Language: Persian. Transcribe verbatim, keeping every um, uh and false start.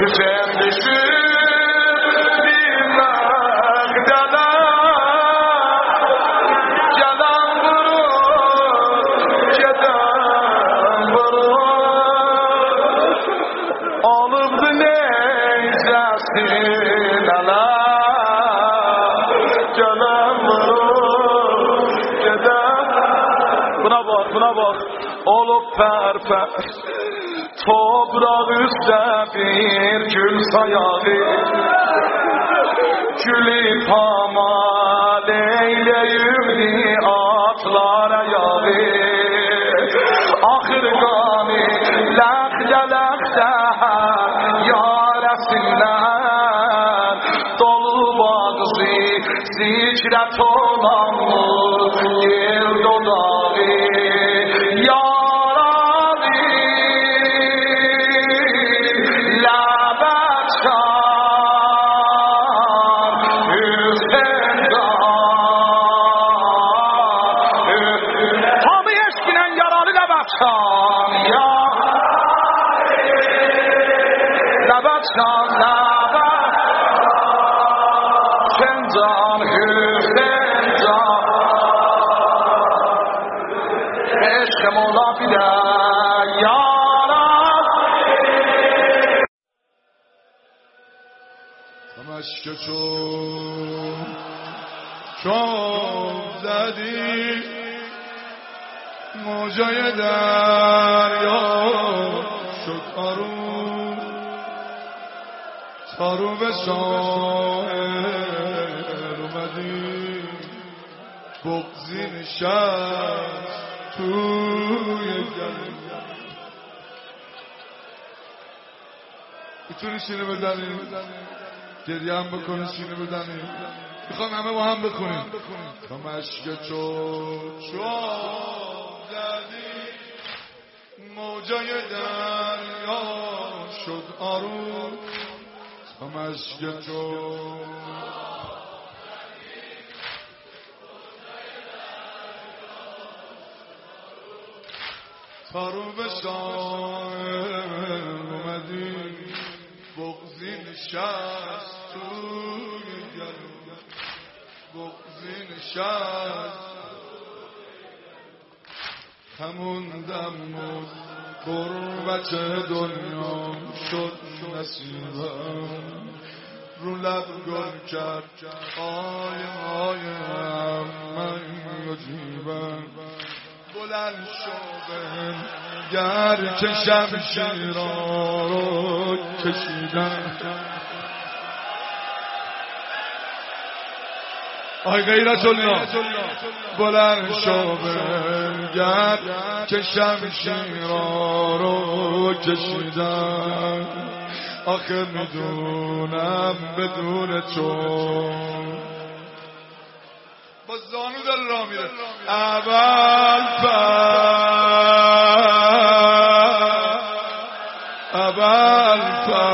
Güzelleşir bilmek delen Gelen vurur, geden vurur Alıbdı neyzesin ala Gelen vurur, geden Buna bak, buna bak Olup perper Toprak üstte bir gül sayağı Gülü pamal eyleyimdi atlar ayağı Ahır gani ləhdə ləhdə yarəsindən Dolu bağızı zikrət olanlı yer dodağı Can lava Kendan Hüseyin can Eşkem ola bile yarab Meşke çok çok zedi Mocaya derya şok arun تارو به شاعر اومدی بغزی نشست توی گلیم میتونی سینه بزنیم گریه هم بکنی سینه بزنیم میخوام همه با هم بکنیم تا مشک چوب چوب زدی موجای دریا شد آروم مشک جو تارو به شاعر اومدی بغزی نشست توی گلوم بغزی نشست همون دم بود قربت دنیا شد نصیبم رو لب گل کرد آی آی من یجیبم بلند شدم گر که شمشیرا رو کشیدم آی غیرت الله بلند شدم گر که شمشیرا رو کشیدم آخه میدونم بدون تو با زانو داره راه میره اول پر اول پر